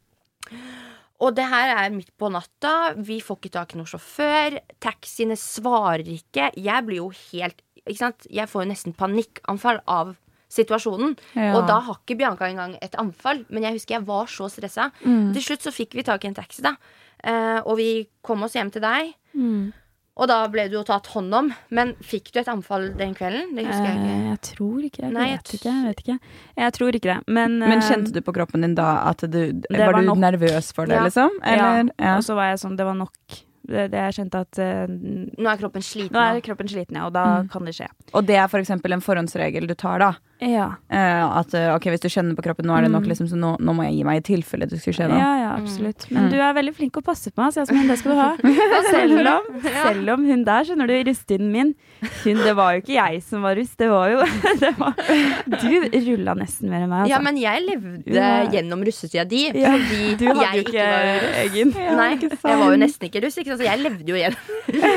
Og det her er midt på natta. Vi får ikke tak i noen sjåfør. Taxiene svarer ikke. Jeg blir jo helt ikke sant? Jeg får jo nesten panikkanfall av situasjonen. Ja. Og da har ikke Bianca engang et anfall. Men jeg husker jeg var så stressa. Mm. Til slutt så fikk vi tak i en taxi, da. Eh, og vi kom oss hjem til deg. Og da ble du jo tatt hånd om. Men fikk du et anfall den kvelden? Det husker jeg Eh, ikke. jeg tror ikke det. Jeg Nei, jeg vet ikke. Jeg vet ikke. Jeg tror ikke det. Men, Men eh, kjente du på kroppen din da at du var Var du nok. nervøs for det, Ja. liksom? Eller? Ja. Og så var jeg sånn, det var nok. Det, det jeg kjente at eh, Nå er kroppen sliten. nå er da. kroppen sliten, ja, og da Mm. kan det skje. Og det er for eksempel en forhåndsregel du tar, da. Ja, Eh, at eh, ok, hvis du kjenner på kroppen, nå er det nok, Mm. liksom, så nå, nå må jeg gi meg i tilfelle det skulle skje noe. ja, ja absolutt. Men Mm. du er veldig flink å passe på meg, Jasmin. Det skal du ha. Selv om, selv om hun der, skjønner du, russetiden min hun, det var jo ikke jeg som var russ, det var jo det var, Du rulla nesten mer enn meg, altså. Ja, men jeg levde Ja. gjennom russetida di. Ja, Fordi du hadde jeg jo ikke ikke var russ. egen. Nei, jeg var jo nesten ikke russ, ikke sant? Så jeg levde jo igjen.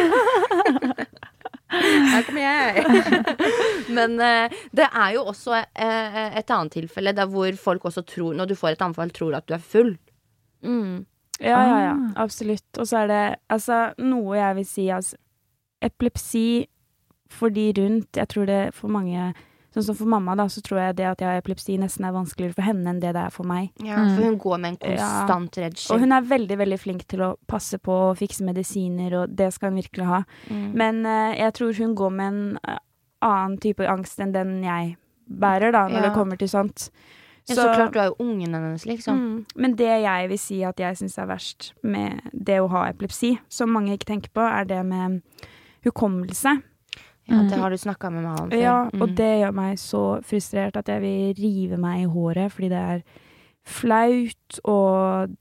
Her kommer jeg. Men eh, det er jo også eh, et annet tilfelle der hvor folk også tror, når du får et anfall, tror at du er full. Mm. Ja, ja, ja. Ah. Absolutt. Og så er det altså noe jeg vil si, altså epilepsi for de rundt, jeg tror det for mange, sånn som for mamma da, så tror jeg det at jeg har epilepsi nesten er vanskeligere for henne enn det det er for meg. Ja, Mm. For hun går med en Ja. konstant redsel. Og hun er veldig, veldig flink til å passe på og fikse medisiner, og det skal hun virkelig ha. Mm. Men eh, jeg tror hun går med en eh, annen type angst enn den jeg bærer da, når Ja. det kommer til sånt. ja, så klart du er jo ungen hennes, liksom. Mm. Men det jeg vil si at jeg syns er verst med det å ha epilepsi, som mange ikke tenker på, er det med hukommelse. Ja, det har du snakka med meg om før. Ja, og Mm. det gjør meg så frustrert at jeg vil rive meg i håret, fordi det er flaut, og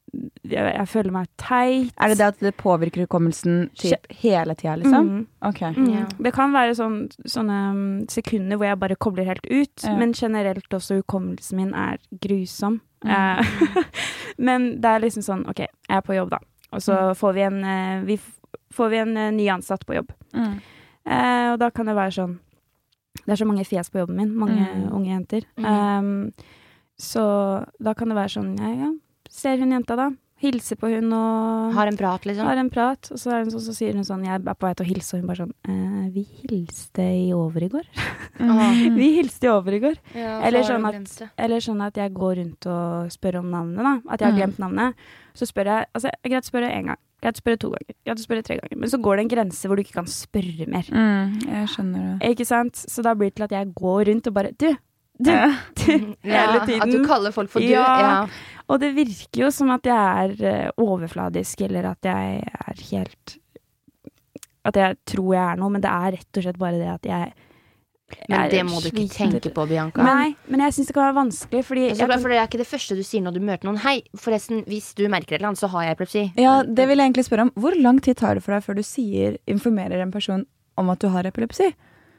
jeg, jeg føler meg teit. Er det det at det påvirker hukommelsen typ hele tiden, liksom? Mm. Ok. Mm. Ja. Det kan være sånn, sånne sekunder hvor jeg bare kobler helt ut, Ja. men generelt også hukommelsen min er grusom. Mm. Eh, men det er liksom sånn, ok, jeg er på jobb da, og så Mm. får vi en, eh, vi f- får vi en eh, ny ansatt på jobb. Mm. Eh, og da kan det være sånn, det er så mange fjes på jobben min, mange Mm. unge jenter. Mm. Um, så da kan det være sånn, ja, ja, ser hun jenta da, hilser på hun og Har en prat, liksom. har en prat, og så, er hun sånn, så sier hun sånn, jeg er på vei til å hilse, og hun bare sånn, eh, vi hilste i over i går. Mm. Vi hilste i over i går. Ja, Eller så har sånn, du at, glemt det. eller sånn at jeg går rundt og spør om navnet da, at jeg har Mm. glemt navnet. Så spør jeg, altså, det er greit å spørre en gang, greit å spørre to ganger, greit å spørre tre ganger, men så går det en grense hvor du ikke kan spørre mer. Mm. Jeg skjønner det. Ikke sant? Så da blir det til at jeg går rundt og bare, du, du, Ja. du, Ja, hele tiden. at du kaller folk for du. Ja. Ja. Og det virker jo som at jeg er eh, overfladisk, eller at jeg er helt, at jeg tror jeg er noe, men det er rett og slett bare det at jeg, Men jeg det må du ikke sliter. tenke på, Bianca. Nei, men jeg synes det kan være vanskelig, fordi Så jeg bra, kan, for det er ikke det første du sier når du møter noen. Hei, forresten, hvis du merker et eller annet, så har jeg epilepsi. Ja, det vil jeg egentlig spørre om. Hvor lang tid tar det for deg før du sier, informerer en person om at du har epilepsi?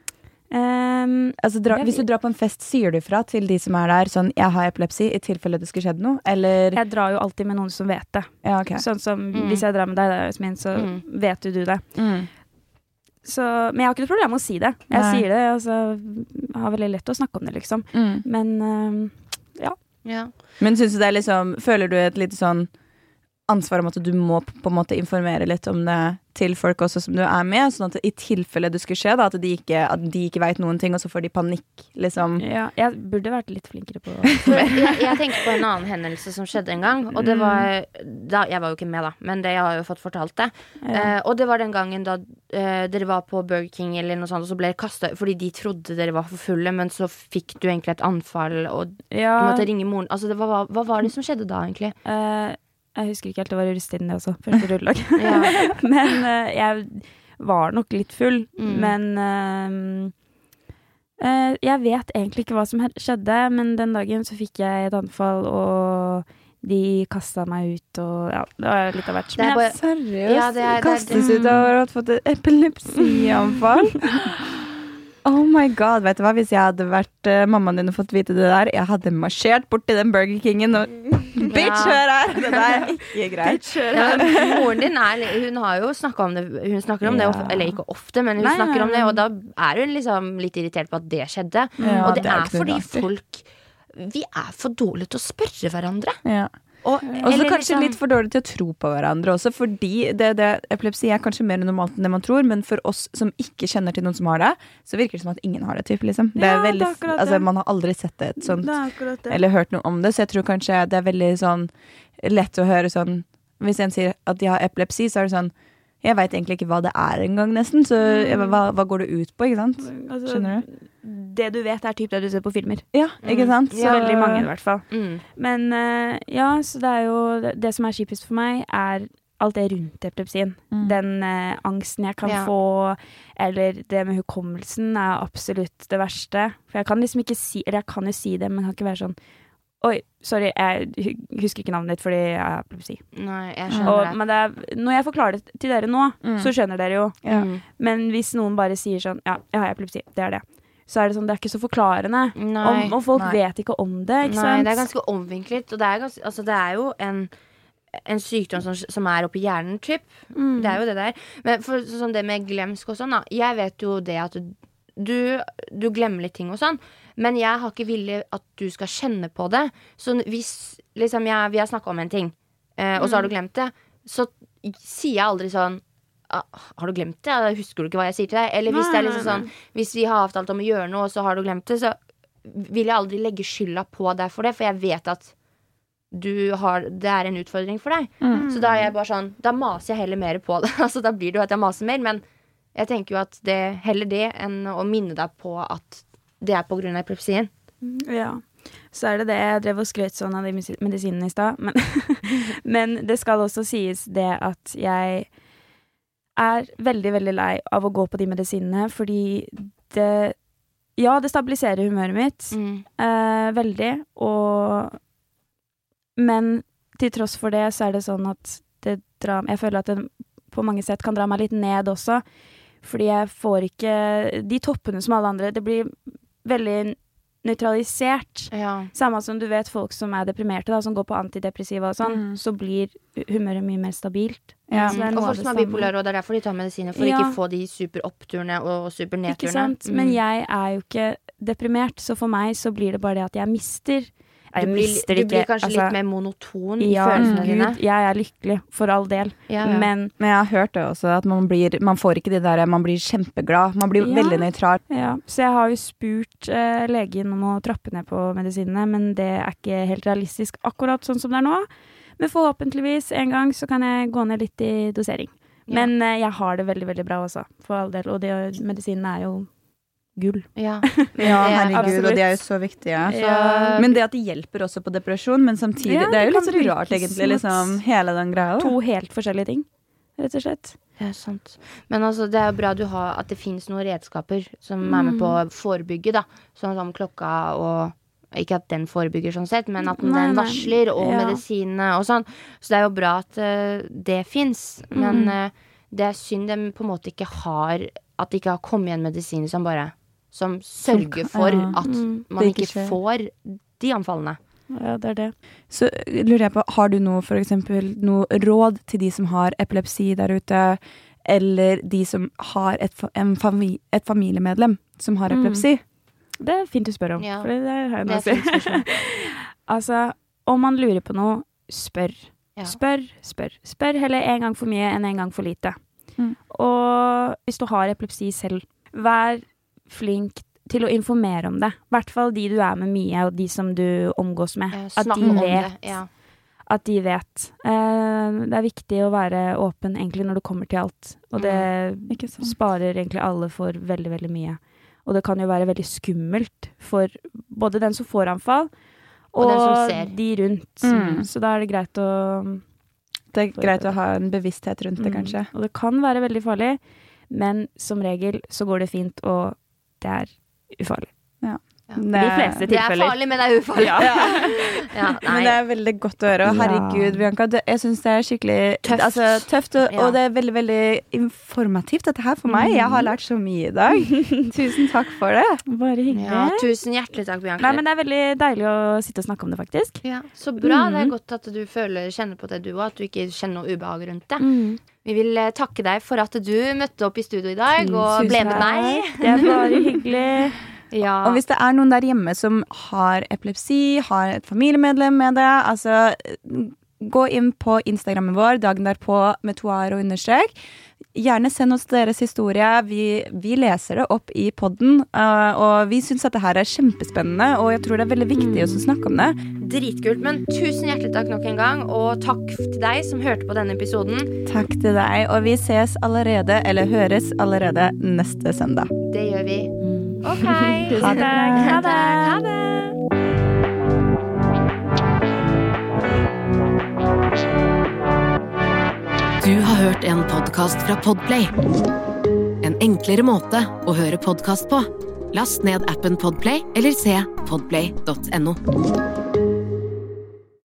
Ehm, Altså, dra, Jeg hvis du drar på en fest, sier du fra til de som er der, sånn, jeg har epilepsi, i tilfelle det skulle skjedd noe? Eller? jeg drar jo alltid med noen som vet det. Ja, ok. Sånn som Mm. hvis jeg drar med deg, da, Jasmin, så Mm. vet jo du det. Mm. Så, men jeg har ikke noe problem med å si det. Jeg Nei. sier det, altså, jeg har veldig lett å snakke om det, liksom. Mm. Men ehm, Ja. Men synes du det er liksom, føler du et lite sånn ansvar om at du må på en måte informere litt om det til folk også som du er med, sånn at i tilfelle det skulle skje da, at de ikke, at de ikke vet noen ting, og så får de panikk, liksom. ja, jeg burde vært litt flinkere på For jeg, jeg tenker på en annen hendelse som skjedde en gang. Og det var da, jeg var jo ikke med, da, men det, jeg har jo fått fortalt det. Ja. Eh, og det var den gangen da eh, dere var på Burger King eller noe sånt, og så ble dere kastet fordi de trodde dere var for fulle, men så fikk du egentlig et anfall, og du Ja, måtte ringe moren. Altså, det var, hva, hva var det som skjedde da, egentlig? eh, jeg husker ikke helt, det var i russetiden det også, første rullelag. Ja. Men eh, jeg var nok litt full, Mm. men eh, eh, jeg vet egentlig ikke hva som he- skjedde, men den dagen så fikk jeg et anfall, og de kastet meg ut, og ja, det var litt av hvert. Det er Men bare- jeg, Seriøst? Ja, det er- det er- Kastes ut av å ha fått et epilepsianfall? Oh my god, vet du hva? Hvis jeg hadde vært uh, mammaen din og fått vite det der, jeg hadde marsjert bort til den Burger Kingen og bitch, hør her! Det der er ikke greit. Ja, men moren din er, hun har jo snakket om det. Hun snakker om det, Ja. of- eller ikke ofte, men hun Nei, snakker om nei, det, nei. og da er hun liksom litt irritert på at det skjedde. Ja, og det, det er er, ikke noe fordi rart i. folk Vi er for dårlige til å spørre hverandre. Ja. Og, Og så eller kanskje liksom- litt for dårlig til å tro på hverandre også, fordi det, det, epilepsi er kanskje mer normalt enn det man tror, men for oss som ikke kjenner til noen som har det, så virker det som at ingen har det, typ, liksom. Det er Ja, det er veldig, akkurat det. altså, man har aldri sett et sånt, det er akkurat det. eller hørt noe om det, så jeg tror kanskje det er veldig sånn lett å høre sånn, hvis en sier at de har epilepsi, så er det sånn, jeg vet egentlig ikke hva det er engang nesten, så jeg, hva, hva går det ut på, ikke sant? Altså, Skjønner du? Det du vet er typ det du ser på filmer. Ja, ikke sant? Så veldig mange i hvert fall. mm. Men eh, ja, så det er jo det, det som er kjipest for meg, er alt det rundt epilepsien. Mm. Den eh, angsten jeg kan Ja. få, eller det med hukommelsen, er absolutt det verste. For jeg kan liksom ikke si, eller jeg kan jo si det, men kan ikke være sånn oi, sorry, jeg hu- husker ikke navnet ditt fordi jeg har epilepsi. Nei, jeg Og, skjønner det. men det er, når jeg forklarer det til dere nå, Mm. så skjønner dere jo. Ja. Mm. Men hvis noen bare sier sånn, ja, jeg har epilepsi, det er det. Så er det sånn, det er ikke så forklarende. Nei. Om, og folk Nei. vet ikke om det, ikke Nei, sant? det er ganske omvinklet. Og det er, ganske, altså, det er jo en, en sykdom som, som er oppi hjernen, typ. Mm. Det er jo det der. Men for sånn det med glemsk og sånn, da. Jeg vet jo det at du, du glemmer litt ting og sånn. Men jeg har ikke vilje at du skal kjenne på det. Så hvis liksom jeg, vi har snakket om en ting, eh, og så har du glemt det, så sier jeg aldri sånn «Ah, har du glemt det? Da husker du ikke hva jeg sier til deg? Eller hvis Nei, det er liksom nei, sånn hvis vi har avtalt om å gjøre noe, og så har du glemt det, så vil jeg aldri legge skylda på deg for det, for jeg vet at du har, det er en utfordring for deg. Mm. Så da er jeg bare sånn, da maser jeg heller mer på det. Altså da blir det jo at jeg maser mer, men jeg tenker jo at det heller det enn å minne deg på at det er på grunn av epilepsien. Ja. Så er det det, jeg drev og skrøt sånn av de misi- medisinene i stad, men, men det skal også sies det at jeg er veldig, veldig lei av å gå på de medisinene, fordi det, ja, det stabiliserer humøret mitt, Mm. eh, veldig, og, men til tross for det så er det sånn at det drar, jeg føler at det på mange sett kan dra meg litt ned også, fordi jeg får ikke de toppene som alle andre. Det blir veldig neutralisert. Ja. Samme som du vet folk som er deprimerte, da, som går på antidepressiva og sånn, Mm. så blir humøret mye mer stabilt. Ja. Så det er Og noe av folk det som er samme. bipolare, og det er derfor de tar medisiner, for Ja. ikke få de superoppturene og supernedturene. Ikke sant? Men jeg er jo ikke deprimert, så for meg så blir det bare det at jeg mister. Jeg Du blir, mister du ikke, blir kanskje altså, litt mer monoton i ja, følelsene dine. Gud, jeg er lykkelig, for all del. Ja, ja. Men Men jeg har hørt det også, at man, blir, man får ikke det der, man blir kjempeglad. Man blir Ja. veldig nøytral. ja, så jeg har jo spurt eh, legen om å trappe ned på medisinene, men det er ikke helt realistisk akkurat sånn som det er nå. Men forhåpentligvis en gang så kan jeg gå ned litt i dosering. Men eh, jeg har det veldig, veldig bra også, for all del. Og det, medisinene er jo gull. Ja. Ja, Det er herregud, absolutt. og de er jo så viktige. Så. Ja. Men det at de hjelper også på depresjon, men samtidig, Ja, det er jo det litt kan så virke rart egentlig, som at- liksom, hele den greia. da. To helt forskjellige ting, rett og slett. Ja, sant. Men altså, det er jo bra du har, at det finnes noen redskaper som er med på å forebygge, da. Sånn som klokka og ikke at den forebygger sånn sett, men at den Nei, nei. varsler, og Ja. medisinene og sånn. Så det er jo bra at uh, det fins. Men Mm. uh, det er synd de på en måte ikke har At det ikke har kommet igjen medisiner som bare Som sørger for ja. at Mm. man Det ikke ikke skjer. får de anfallene. Ja, det er det. Så lurer jeg på, har du noe, for eksempel, noe råd til de som har epilepsi der ute, eller de som har et, fa- en fami, et familiemedlem som har Mm. epilepsi? Det er fint du spør om, Ja. for det der har jeg Det noe er å si. fint spørsmål. Altså, om man lurer på noe, spør. Ja. Spør, spør. Spør heller en gang for mye enn en gang for lite. Mm. Og hvis du har epilepsi selv, vær flink til å informere om det. I hvert fall de du er med mye, og de som du omgås med. Ja, at Snakk de om vet. det. Ja. At de vet. Eh, det er viktig å være åpen egentlig når det kommer til alt. Og det Ikke sant? sparer egentlig alle for veldig, veldig mye. Og det kan jo være veldig skummelt for både den som får anfall, og, Og den som ser. de rundt. Mm. Så da er det greit å Det er greit å ha en bevissthet rundt det, Mm. kanskje. Og det kan være veldig farlig, men som regel så går det fint, og det er ufarlig. Det, De fleste Det er tilfeller. farlig, men det er ufarlig. Ja. Ja, nei. Men det er veldig godt å høre. Og Ja. herregud, Bianca, det, jeg syns det er skikkelig Tøft. Altså, tøft og, Ja. og det er veldig, veldig informativt, dette her for meg. Jeg har lært så mye i dag. Tusen takk for det. Bare hyggelig. Ja, tusen hjertelig takk, Bianca. Nei, men det er veldig deilig å sitte og snakke om det, faktisk. Ja, så bra. Det er Mhm. godt at du føler, kjenner på det du òg, at du ikke kjenner noe ubehag rundt det. Mm. Vi vil eh, takke deg for at du møtte opp i studio i dag og Tusen ble med takk. meg. Det er bare hyggelig. Ja. Og hvis det er noen der hjemme som har epilepsi, har et familiemedlem med det, altså gå inn på Instagrammen vår, dagen derpå med to a-er og understrek. Gjerne send oss deres historie. Vi, vi leser det opp i podden, uh, og vi syns at det her er kjempespennende, og jeg tror det er veldig viktig å snakke om det. Dritkult. Men tusen hjertelig takk nok en gang, og takk til deg som hørte på denne episoden. Takk til deg, og vi ses allerede, eller høres allerede neste søndag. Det gjør vi. Ok. Tusen takk. Ha det. Ha det. Du har hørt en podcast fra Podplay. En enklere måte å høre podcast på. Last ned appen Podplay, eller se podplay punktum no.